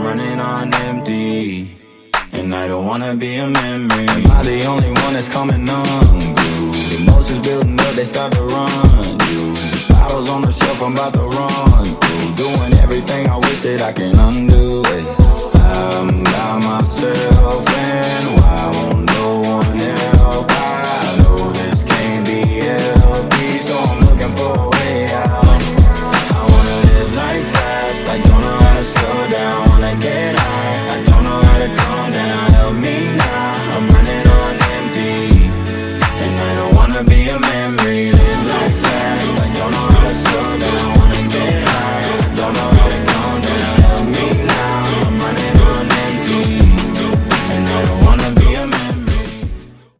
running on empty, and I don't wanna be a memory. Am I the only one that's coming unglued? Emotions building up, they start to run. Bottles on the shelf, I'm about to run through, doing everything I wish that I can undo it. I'm by myself